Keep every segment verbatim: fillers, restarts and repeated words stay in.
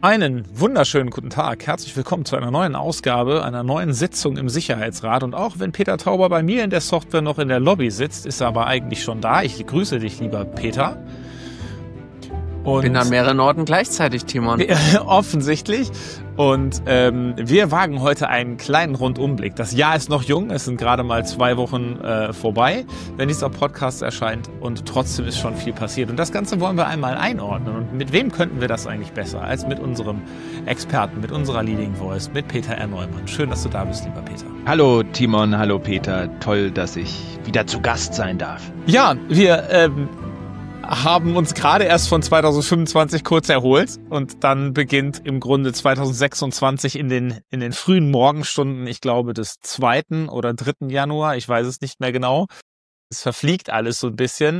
Einen wunderschönen guten Tag. Herzlich willkommen zu einer neuen Ausgabe, einer neuen Sitzung im Sicherheitsrat. Und auch wenn Peter Tauber bei mir in der Software noch in der Lobby sitzt, ist er aber eigentlich schon da. Ich grüße dich, lieber Peter. Und bin an mehreren Orten gleichzeitig, Timon. Offensichtlich. Und ähm, wir wagen heute einen kleinen Rundumblick. Das Jahr ist noch jung, es sind gerade mal zwei Wochen äh, vorbei, wenn dieser Podcast erscheint. Und trotzdem ist schon viel passiert. Und das Ganze wollen wir einmal einordnen. Und mit wem könnten wir das eigentlich besser als mit unserem Experten, mit unserer Leading Voice, mit Peter R. Neumann. Schön, dass du da bist, lieber Peter. Hallo Timon, hallo Peter. Toll, dass ich wieder zu Gast sein darf. Ja, wir... Ähm, haben uns gerade erst von zwanzig fünfundzwanzig kurz erholt und dann beginnt im Grunde zwanzig sechsundzwanzig in den in den frühen Morgenstunden, ich glaube des zweiten oder dritten Januar, ich weiß es nicht mehr genau. Es verfliegt alles so ein bisschen.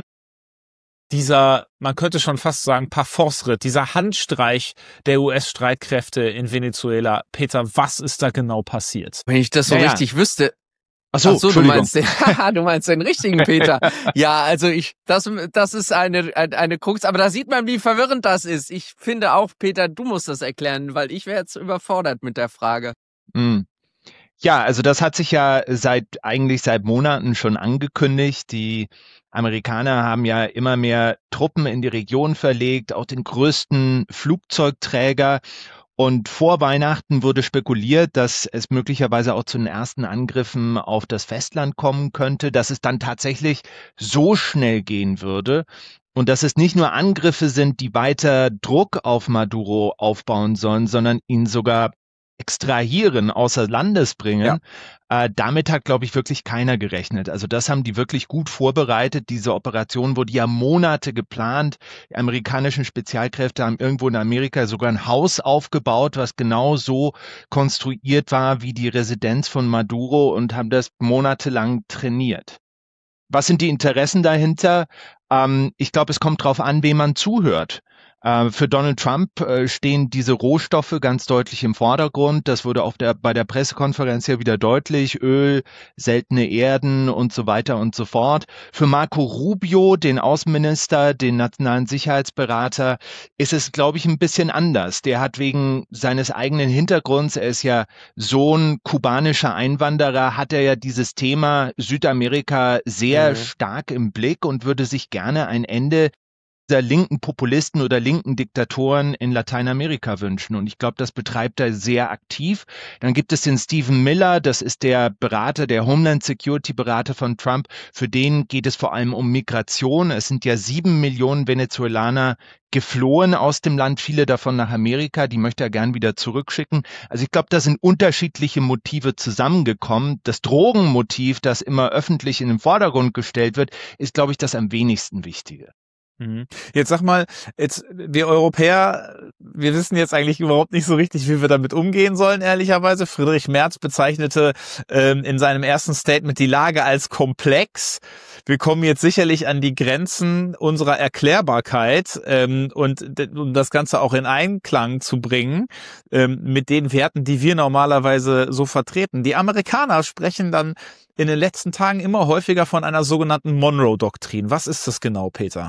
Dieser, man könnte schon fast sagen, Parforce-Ritt, dieser Handstreich der U S-Streitkräfte in Venezuela. Peter, was ist da genau passiert? Wenn ich das so naja. richtig wüsste. Ach so, Ach so, du meinst den, du meinst den richtigen Peter. Ja, also ich, das, das ist eine, eine Krux, aber da sieht man, wie verwirrend das ist. Ich finde auch, Peter, du musst das erklären, weil ich wäre jetzt überfordert mit der Frage. Mm. Ja, also das hat sich ja seit, eigentlich seit Monaten schon angekündigt. Die Amerikaner haben ja immer mehr Truppen in die Region verlegt, auch den größten Flugzeugträger. Und vor Weihnachten wurde spekuliert, dass es möglicherweise auch zu den ersten Angriffen auf das Festland kommen könnte, dass es dann tatsächlich so schnell gehen würde und dass es nicht nur Angriffe sind, die weiter Druck auf Maduro aufbauen sollen, sondern ihn sogar extrahieren, außer Landes bringen. Ja. Äh, damit hat, glaube ich, wirklich keiner gerechnet. Also das haben die wirklich gut vorbereitet. Diese Operation wurde ja Monate geplant. Die amerikanischen Spezialkräfte haben irgendwo in Amerika sogar ein Haus aufgebaut, was genau so konstruiert war wie die Residenz von Maduro und haben das monatelang trainiert. Was sind die Interessen dahinter? Ähm, ich glaube, es kommt drauf an, wem man zuhört. Äh, für Donald Trump äh, stehen diese Rohstoffe ganz deutlich im Vordergrund. Das wurde auf der, bei der Pressekonferenz ja wieder deutlich. Öl, seltene Erden und so weiter und so fort. Für Marco Rubio, den Außenminister, den nationalen Sicherheitsberater, ist es, glaube ich, ein bisschen anders. Der hat wegen seines eigenen Hintergrunds, er ist ja Sohn kubanischer Einwanderer, hat er ja dieses Thema Südamerika sehr mhm. stark im Blick und würde sich gerne ein Ende dieser linken Populisten oder linken Diktatoren in Lateinamerika wünschen. Und ich glaube, das betreibt er sehr aktiv. Dann gibt es den Stephen Miller, das ist der Berater, der Homeland Security Berater von Trump. Für den geht es vor allem um Migration. Es sind ja sieben Millionen Venezuelaner geflohen aus dem Land, viele davon nach Amerika. Die möchte er gern wieder zurückschicken. Also ich glaube, da sind unterschiedliche Motive zusammengekommen. Das Drogenmotiv, das immer öffentlich in den Vordergrund gestellt wird, ist, glaube ich, das am wenigsten Wichtige. Jetzt sag mal, jetzt wir Europäer, wir wissen jetzt eigentlich überhaupt nicht so richtig, wie wir damit umgehen sollen, ehrlicherweise. Friedrich Merz bezeichnete ähm, in seinem ersten Statement die Lage als komplex. Wir kommen jetzt sicherlich an die Grenzen unserer Erklärbarkeit ähm, und um das Ganze auch in Einklang zu bringen ähm, mit den Werten, die wir normalerweise so vertreten. Die Amerikaner sprechen dann in den letzten Tagen immer häufiger von einer sogenannten Monroe-Doktrin. Was ist das genau, Peter?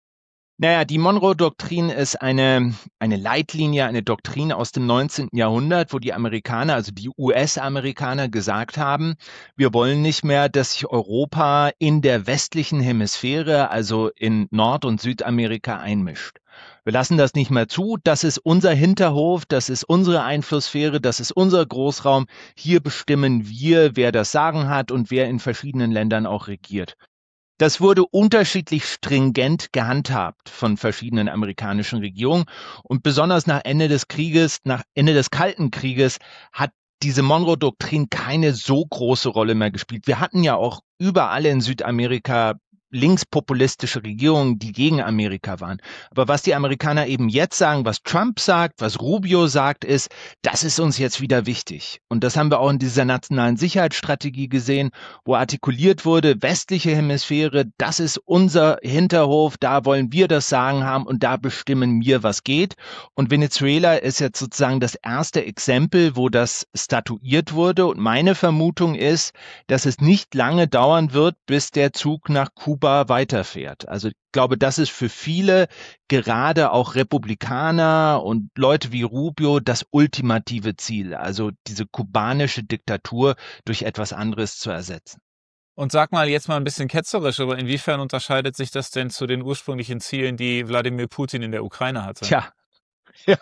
Naja, die Monroe-Doktrin ist eine, eine Leitlinie, eine Doktrin aus dem neunzehnten Jahrhundert, wo die Amerikaner, also die U S-Amerikaner gesagt haben, wir wollen nicht mehr, dass sich Europa in der westlichen Hemisphäre, also in Nord- und Südamerika einmischt. Wir lassen das nicht mehr zu. Das ist unser Hinterhof, das ist unsere Einflusssphäre, das ist unser Großraum. Hier bestimmen wir, wer das Sagen hat und wer in verschiedenen Ländern auch regiert. Das wurde unterschiedlich stringent gehandhabt von verschiedenen amerikanischen Regierungen und besonders nach Ende des Krieges, nach Ende des Kalten Krieges hat diese Monroe-Doktrin keine so große Rolle mehr gespielt. Wir hatten ja auch überall in Südamerika linkspopulistische Regierungen, die gegen Amerika waren. Aber was die Amerikaner eben jetzt sagen, was Trump sagt, was Rubio sagt, ist, das ist uns jetzt wieder wichtig. Und das haben wir auch in dieser nationalen Sicherheitsstrategie gesehen, wo artikuliert wurde, westliche Hemisphäre, das ist unser Hinterhof, da wollen wir das Sagen haben und da bestimmen wir, was geht. Und Venezuela ist jetzt sozusagen das erste Exempel, wo das statuiert wurde. Und meine Vermutung ist, dass es nicht lange dauern wird, bis der Zug nach Kuba Kuba weiterfährt. Also ich glaube, das ist für viele, gerade auch Republikaner und Leute wie Rubio, das ultimative Ziel, also diese kubanische Diktatur durch etwas anderes zu ersetzen. Und sag mal jetzt mal ein bisschen ketzerisch, aber inwiefern unterscheidet sich das denn zu den ursprünglichen Zielen, die Wladimir Putin in der Ukraine hatte? Tja, ja,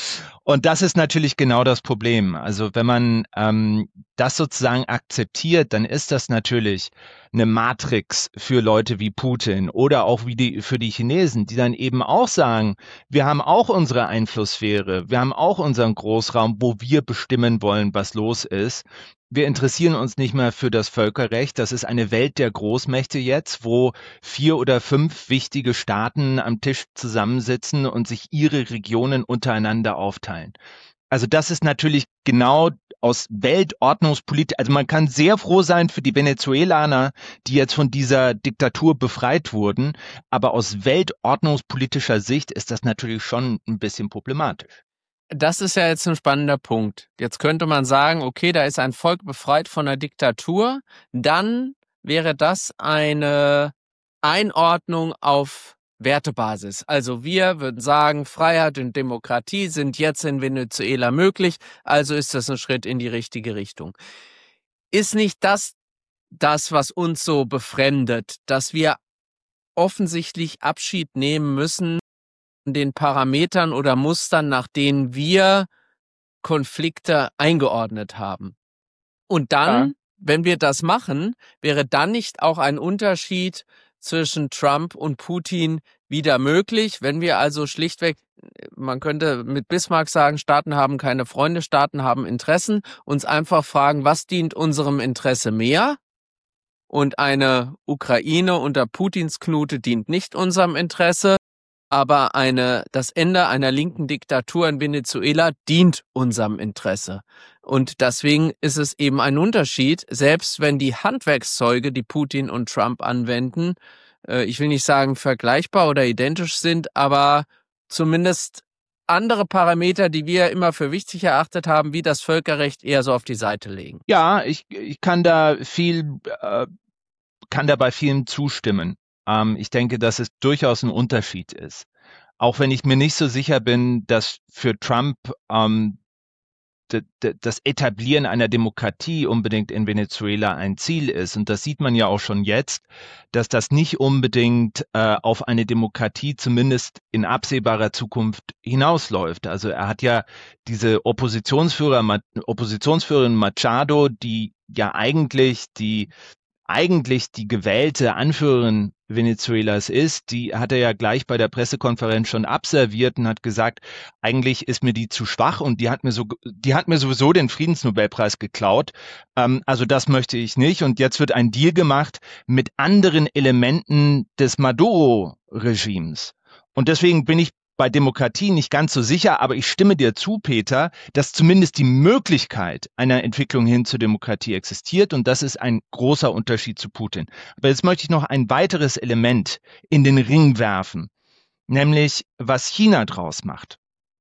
und das ist natürlich genau das Problem. Also wenn man ähm, das sozusagen akzeptiert, dann ist das natürlich eine Matrix für Leute wie Putin oder auch wie die für die Chinesen, die dann eben auch sagen, wir haben auch unsere Einflusssphäre, wir haben auch unseren Großraum, wo wir bestimmen wollen, was los ist. Wir interessieren uns nicht mehr für das Völkerrecht. Das ist eine Welt der Großmächte jetzt, wo vier oder fünf wichtige Staaten am Tisch zusammensitzen und sich ihre Regionen untereinander aufteilen. Also das ist natürlich genau aus Weltordnungspolitik, also man kann sehr froh sein für die Venezuelaner, die jetzt von dieser Diktatur befreit wurden, aber aus weltordnungspolitischer Sicht ist das natürlich schon ein bisschen problematisch. Das ist ja jetzt ein spannender Punkt. Jetzt könnte man sagen, okay, da ist ein Volk befreit von der Diktatur, dann wäre das eine Einordnung auf Wertebasis. Also wir würden sagen, Freiheit und Demokratie sind jetzt in Venezuela möglich, also ist das ein Schritt in die richtige Richtung. Ist nicht das das, was uns so befremdet, dass wir offensichtlich Abschied nehmen müssen von den Parametern oder Mustern, nach denen wir Konflikte eingeordnet haben? Und dann, ja. wenn wir das machen, wäre dann nicht auch ein Unterschied zwischen Trump und Putin wieder möglich, wenn wir also schlichtweg, man könnte mit Bismarck sagen, Staaten haben keine Freunde, Staaten haben Interessen, uns einfach fragen, was dient unserem Interesse mehr? Und eine Ukraine unter Putins Knute dient nicht unserem Interesse, aber eine, das Ende einer linken Diktatur in Venezuela dient unserem Interesse. Und deswegen ist es eben ein Unterschied, selbst wenn die Handwerkszeuge, die Putin und Trump anwenden, äh, ich will nicht sagen vergleichbar oder identisch sind, aber zumindest andere Parameter, die wir immer für wichtig erachtet haben, wie das Völkerrecht, eher so auf die Seite legen. Ja, ich, ich kann da viel, äh, kann da bei vielen zustimmen. Ähm, ich denke, dass es durchaus ein Unterschied ist. Auch wenn ich mir nicht so sicher bin, dass für Trump ähm, d- d- das Etablieren einer Demokratie unbedingt in Venezuela ein Ziel ist. Und das sieht man ja auch schon jetzt, dass das nicht unbedingt äh, auf eine Demokratie zumindest in absehbarer Zukunft hinausläuft. Also er hat ja diese Oppositionsführer, Oppositionsführerin Machado, die ja eigentlich die eigentlich die gewählte Anführerin Venezuelas ist, die hat er ja gleich bei der Pressekonferenz schon abserviert und hat gesagt, eigentlich ist mir die zu schwach und die hat mir so, die hat mir sowieso den Friedensnobelpreis geklaut. Ähm, also das möchte ich nicht. Und jetzt wird ein Deal gemacht mit anderen Elementen des Maduro-Regimes. Und deswegen bin ich bei Demokratie nicht ganz so sicher, aber ich stimme dir zu, Peter, dass zumindest die Möglichkeit einer Entwicklung hin zur Demokratie existiert und das ist ein großer Unterschied zu Putin. Aber jetzt möchte ich noch ein weiteres Element in den Ring werfen, nämlich was China draus macht.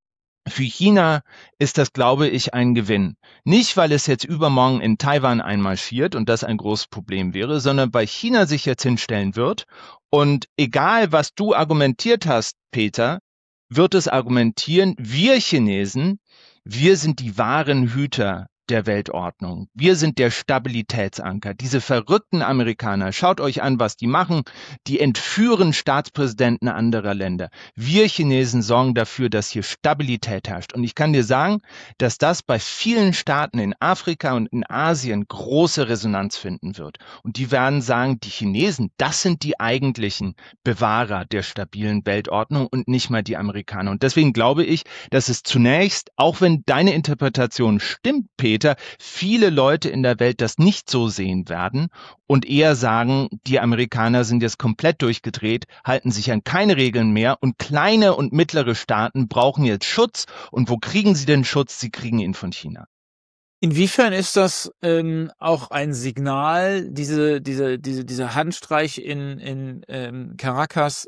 Für China ist das, glaube ich, ein Gewinn. Nicht, weil es jetzt übermorgen in Taiwan einmarschiert und das ein großes Problem wäre, sondern weil China sich jetzt hinstellen wird und egal, was du argumentiert hast, Peter, wird es argumentieren, wir Chinesen, wir sind die wahren Hüter der Weltordnung. Wir sind der Stabilitätsanker. Diese verrückten Amerikaner, schaut euch an, was die machen. Die entführen Staatspräsidenten anderer Länder. Wir Chinesen sorgen dafür, dass hier Stabilität herrscht. Und ich kann dir sagen, dass das bei vielen Staaten in Afrika und in Asien große Resonanz finden wird. Und die werden sagen, die Chinesen, das sind die eigentlichen Bewahrer der stabilen Weltordnung und nicht mal die Amerikaner. Und deswegen glaube ich, dass es zunächst, auch wenn deine Interpretation stimmt, Peter, viele Leute in der Welt das nicht so sehen werden und eher sagen, die Amerikaner sind jetzt komplett durchgedreht, halten sich an keine Regeln mehr und kleine und mittlere Staaten brauchen jetzt Schutz. Und wo kriegen sie denn Schutz? Sie kriegen ihn von China. Inwiefern ist das ähm, auch ein Signal, diese, diese, diese, dieser Handstreich in, in ähm, Caracas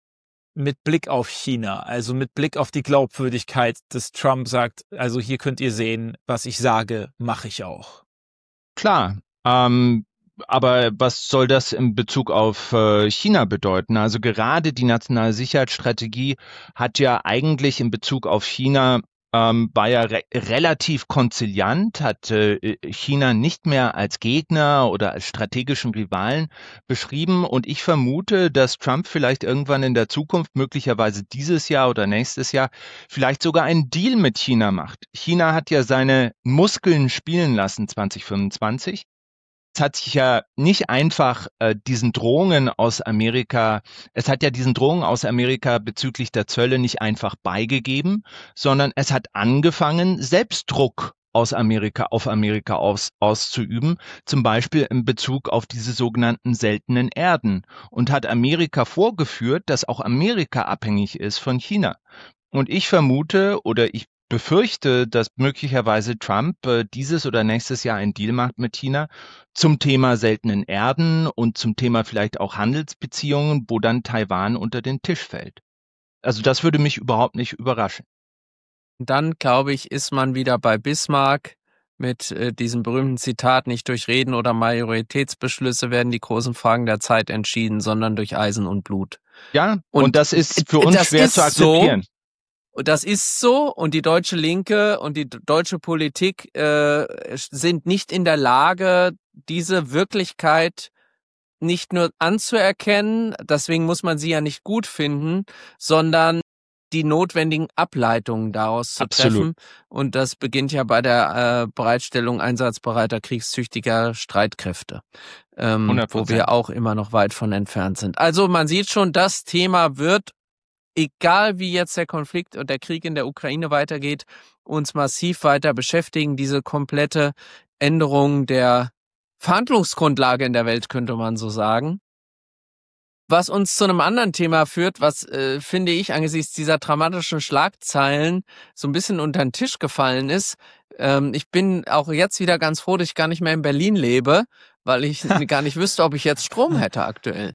mit Blick auf China, also mit Blick auf die Glaubwürdigkeit, dass Trump sagt, also hier könnt ihr sehen, was ich sage, mache ich auch. Klar, ähm, aber was soll das in Bezug auf äh, China bedeuten? Also gerade die nationale Sicherheitsstrategie hat ja eigentlich in Bezug auf China ähm, war ja re relativ konziliant, hat äh, China nicht mehr als Gegner oder als strategischen Rivalen beschrieben. Und ich vermute, dass Trump vielleicht irgendwann in der Zukunft, möglicherweise dieses Jahr oder nächstes Jahr, vielleicht sogar einen Deal mit China macht. China hat ja seine Muskeln spielen lassen zwanzig fünfundzwanzig. Es hat sich ja nicht einfach äh, diesen Drohungen aus Amerika, es hat ja diesen Drohungen aus Amerika bezüglich der Zölle nicht einfach beigegeben, sondern es hat angefangen, Selbstdruck aus Amerika auf Amerika aus, auszuüben, zum Beispiel in Bezug auf diese sogenannten seltenen Erden, und hat Amerika vorgeführt, dass auch Amerika abhängig ist von China. Und ich vermute oder ich befürchte, dass möglicherweise Trump äh, dieses oder nächstes Jahr einen Deal macht mit China zum Thema seltenen Erden und zum Thema vielleicht auch Handelsbeziehungen, wo dann Taiwan unter den Tisch fällt. Also das würde mich überhaupt nicht überraschen. Dann, glaube ich, ist man wieder bei Bismarck mit äh, diesem berühmten Zitat: Nicht durch Reden oder Majoritätsbeschlüsse werden die großen Fragen der Zeit entschieden, sondern durch Eisen und Blut. Ja, Und und das ist für uns das schwer ist zu akzeptieren. So. Und das ist so, und die deutsche Linke und die deutsche Politik äh, sind nicht in der Lage, diese Wirklichkeit nicht nur anzuerkennen, deswegen muss man sie ja nicht gut finden, sondern die notwendigen Ableitungen daraus zu Absolut. treffen. Und das beginnt ja bei der äh, Bereitstellung einsatzbereiter, kriegstüchtiger Streitkräfte, ähm, wo wir auch immer noch weit von entfernt sind. Also man sieht schon, das Thema wird, egal wie jetzt der Konflikt und der Krieg in der Ukraine weitergeht, uns massiv weiter beschäftigen. Diese komplette Änderung der Verhandlungsgrundlage in der Welt, könnte man so sagen. Was uns zu einem anderen Thema führt, was, äh, finde ich, angesichts dieser dramatischen Schlagzeilen so ein bisschen unter den Tisch gefallen ist. Ähm, ich bin auch jetzt wieder ganz froh, dass ich gar nicht mehr in Berlin lebe, weil ich gar nicht wüsste, ob ich jetzt Strom hätte aktuell.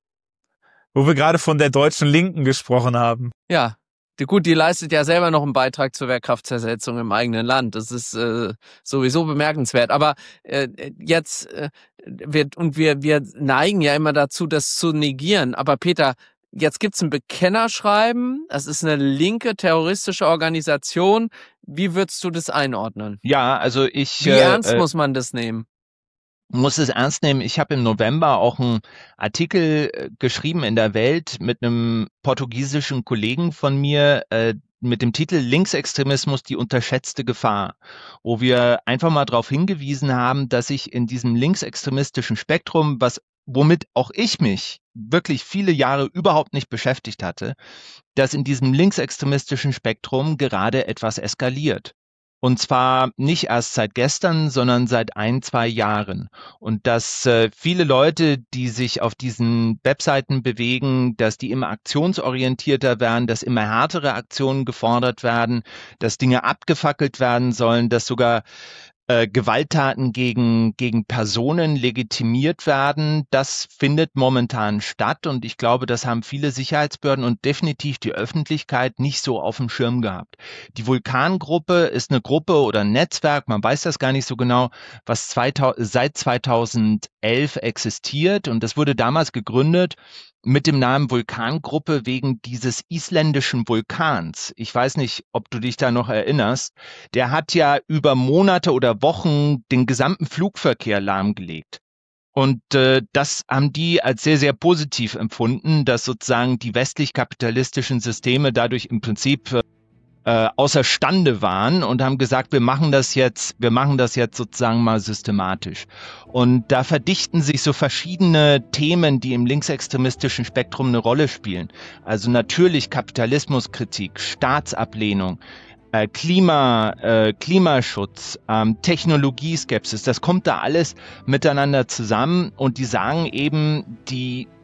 Wo wir gerade von der deutschen Linken gesprochen haben. Ja, die, gut, die leistet ja selber noch einen Beitrag zur Wehrkraftzersetzung im eigenen Land. Das ist äh, sowieso bemerkenswert. Aber äh, jetzt, äh, wir, und wir, wir neigen ja immer dazu, das zu negieren. Aber Peter, jetzt gibt's ein Bekennerschreiben. Das ist eine linke terroristische Organisation. Wie würdest du das einordnen? Ja, also ich... Wie äh, ernst äh, muss man das nehmen? muss es ernst nehmen. Ich habe im November auch einen Artikel geschrieben in der Welt mit einem portugiesischen Kollegen von mir äh, mit dem Titel Linksextremismus, die unterschätzte Gefahr, wo wir einfach mal darauf hingewiesen haben, dass sich in diesem linksextremistischen Spektrum, was womit auch ich mich wirklich viele Jahre überhaupt nicht beschäftigt hatte, dass in diesem linksextremistischen Spektrum gerade etwas eskaliert. Und zwar nicht erst seit gestern, sondern seit ein, zwei Jahren. Und dass äh, viele Leute, die sich auf diesen Webseiten bewegen, dass die immer aktionsorientierter werden, dass immer härtere Aktionen gefordert werden, dass Dinge abgefackelt werden sollen, dass sogar äh, Gewalttaten gegen, gegen Personen legitimiert werden, das findet momentan statt. Und ich glaube, das haben viele Sicherheitsbehörden und definitiv die Öffentlichkeit nicht so auf dem Schirm gehabt. Die Vulkan-Gruppe ist eine Gruppe oder ein Netzwerk, man weiß das gar nicht so genau, was zweitausend, seit zweitausendelf existiert. Und das wurde damals gegründet mit dem Namen Vulkangruppe wegen dieses isländischen Vulkans. Ich weiß nicht, ob du dich da noch erinnerst. Der hat ja über Monate oder Wochen den gesamten Flugverkehr lahmgelegt. Und äh, das haben die als sehr, sehr positiv empfunden, dass sozusagen die westlich-kapitalistischen Systeme dadurch im Prinzip äh, äh, außerstande waren und haben gesagt, wir machen das jetzt, wir machen das jetzt sozusagen mal systematisch. Und da verdichten sich so verschiedene Themen, die im linksextremistischen Spektrum eine Rolle spielen. Also natürlich Kapitalismuskritik, Staatsablehnung, äh, Klima, äh, Klimaschutz, ähm, Technologieskepsis, das kommt da alles miteinander zusammen und die sagen eben, die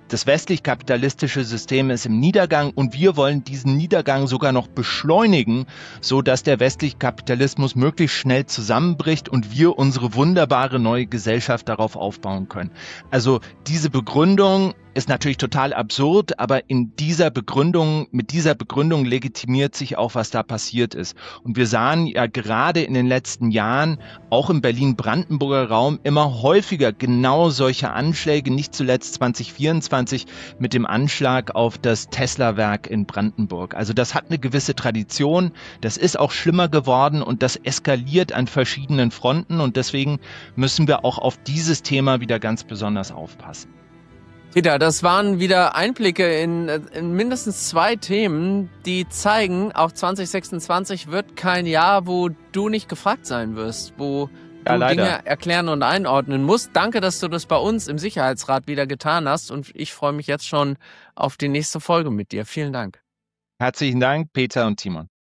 Das westlich-kapitalistische System ist im Niedergang und wir wollen diesen Niedergang sogar noch beschleunigen, so dass der westliche Kapitalismus möglichst schnell zusammenbricht und wir unsere wunderbare neue Gesellschaft darauf aufbauen können. Also diese Begründung ist natürlich total absurd, aber in dieser Begründung, mit dieser Begründung legitimiert sich auch, was da passiert ist. Und wir sahen ja gerade in den letzten Jahren, auch im Berlin-Brandenburger Raum, immer häufiger genau solche Anschläge, nicht zuletzt zwanzig vierundzwanzig mit dem Anschlag auf das Tesla-Werk in Brandenburg. Also das hat eine gewisse Tradition, das ist auch schlimmer geworden und das eskaliert an verschiedenen Fronten und deswegen müssen wir auch auf dieses Thema wieder ganz besonders aufpassen. Peter, das waren wieder Einblicke in, in mindestens zwei Themen, die zeigen, auch zwanzig sechsundzwanzig wird kein Jahr, wo du nicht gefragt sein wirst, wo ja, du leider. Dinge erklären und einordnen musst. Danke, dass du das bei uns im Sicherheitsrat wieder getan hast und ich freue mich jetzt schon auf die nächste Folge mit dir. Vielen Dank. Herzlichen Dank, Peter und Timon.